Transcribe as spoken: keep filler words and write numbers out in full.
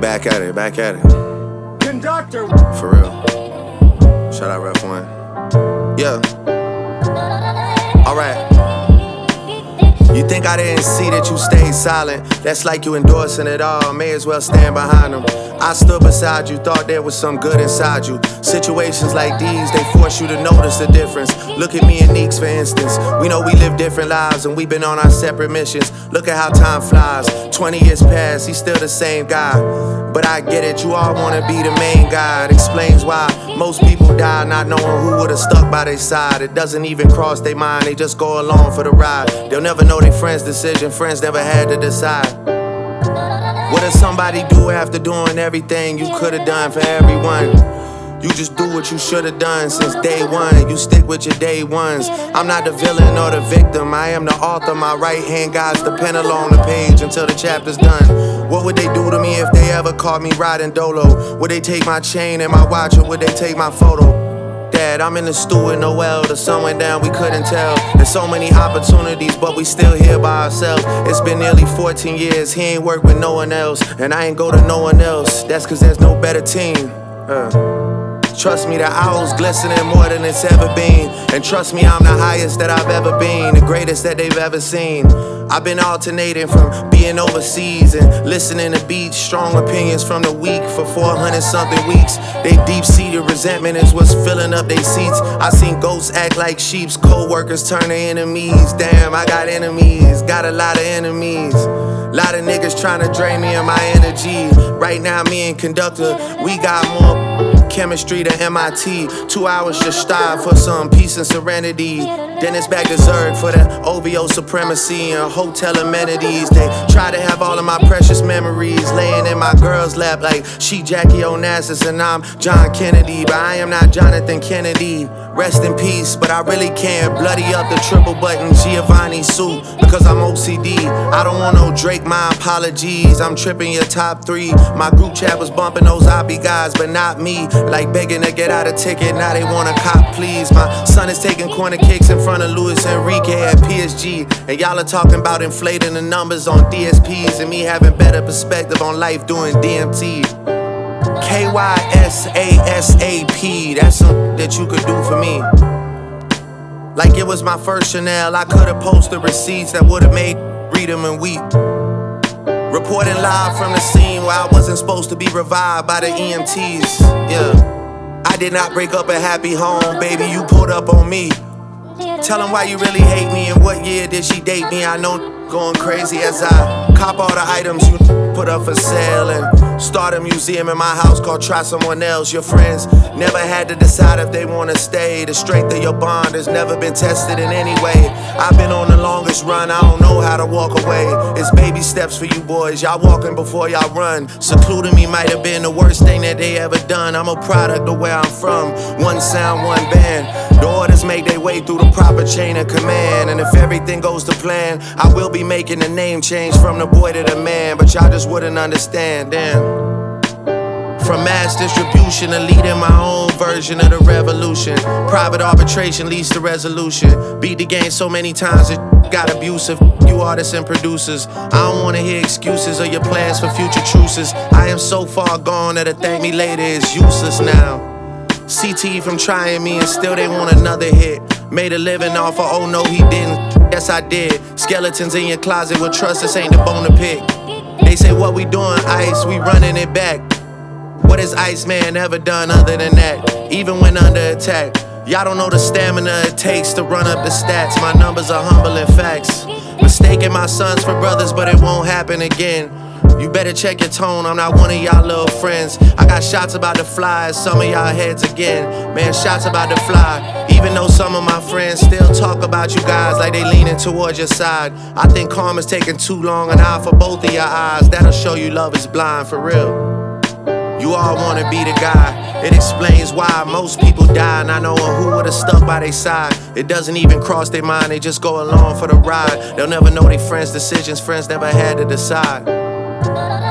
back at it, back at it. Conductor. For real. Shout out Ref One. Yeah. Alright. You think I didn't see that you stayed silent? That's like you endorsing it all, may as well stand behind them. I stood beside you, thought there was some good inside you. Situations like these, they force you to notice the difference. Look at me and Neeks, for instance. We know we live different lives and we've been on our separate missions. Look at how time flies. twenty years past, he's still the same guy. But I get it, you all wanna be the main guy. It explains why most people die not knowing who would've stuck by their side. It doesn't even cross their mind, they just go along for the ride. They'll never know their friends' decision, friends never had to decide. What does somebody do after doing everything you could've done for everyone? You just do what you should've done since day one. You stick with your day ones. I'm not the villain or the victim, I am the author. My right hand guides the pen along the page until the chapter's done. What would they do to me if they ever caught me riding dolo? Would they take my chain and my watch, or would they take my photo? Dad, I'm in the stew with Noel. The sun went down, we couldn't tell. There's so many opportunities, but we still here by ourselves. It's been nearly fourteen years, he ain't worked with no one else, and I ain't go to no one else. That's cause there's no better team. uh. Trust me, the owl's glistening more than it's ever been. And trust me, I'm the highest that I've ever been, the greatest that they've ever seen. I've been alternating from being overseas and listening to beats, strong opinions from the weak for four hundred something weeks. They deep-seated resentment is what's filling up their seats. I seen ghosts act like sheeps, co-workers turn to enemies. Damn, I got enemies, got a lot of enemies. Lot of niggas trying to drain me of my energy. Right now, me and Conductor, we got more chemistry than M I T. Two hours just strive for some peace and serenity. Then it's back to Zerg for the O V O supremacy and hotel amenities. They try to have all of my precious memories laying in my girl's lap like she Jackie Onassis and I'm John Kennedy. But I am not Jonathan Kennedy. Rest in peace, but I really can't bloody up the triple button Giovanni suit because I'm O C D. I don't want no Drake, my apologies. I'm tripping your top three. My group chat was bumping those Oppie guys, but not me. Like begging to get out a ticket, now they want a cop, please. My son is taking corner kicks in front of Luis Enrique at P S G. And y'all are talking about inflating the numbers on D S Ps and me having better perspective on life doing D M T. K Y S A S A P, that's something that you could do for me. Like it was my first Chanel, I could've posted receipts that would've made read them and weep. Reporting live from the scene where I wasn't supposed to be revived by the E M Ts, yeah. I did not break up a happy home, baby, you pulled up on me. Tell them why you really hate me and what year did she date me. I know going crazy as I cop all the items you put up for sale and start a museum in my house called Try Someone Else. Your friends never had to decide if they wanna stay. The strength of your bond has never been tested in any way. I've been on the longest run, I don't know how to walk away. It's baby steps for you boys, y'all walking before y'all run. Secluding me might have been the worst thing that they ever done. I'm a product of where I'm from, one sound, one band. The orders make their way through the proper chain of command. And if everything goes to plan, I will be making a name change from the boy to the man. But y'all just wouldn't understand, damn. From mass distribution to leading my own version of the revolution. Private arbitration leads to resolution. Beat the game so many times it got abusive. You artists and producers, I don't wanna hear excuses or your plans for future truces. I am so far gone that a thank me later is useless now. C T from trying me and still they want another hit. Made a living off of oh no he didn't, yes I did. Skeletons in your closet with trust, this ain't the bone to pick. They say what we doing Ice, we running it back. What has Iceman ever done other than that? Even when under attack, y'all don't know the stamina it takes to run up the stats. My numbers are humbling facts. Mistaking my sons for brothers, but it won't happen again. You better check your tone, I'm not one of y'all little friends. I got shots about to fly, some of y'all heads again. Man, shots about to fly. Even though some of my friends still talk about you guys like they leaning towards your side. I think karma's taking too long, an eye for both of your eyes. That'll show you love is blind, for real. You all wanna be the guy. It explains why most people die not knowing who would've stuck by their side. It doesn't even cross their mind, they just go along for the ride. They'll never know their friends' decisions, friends never had to decide.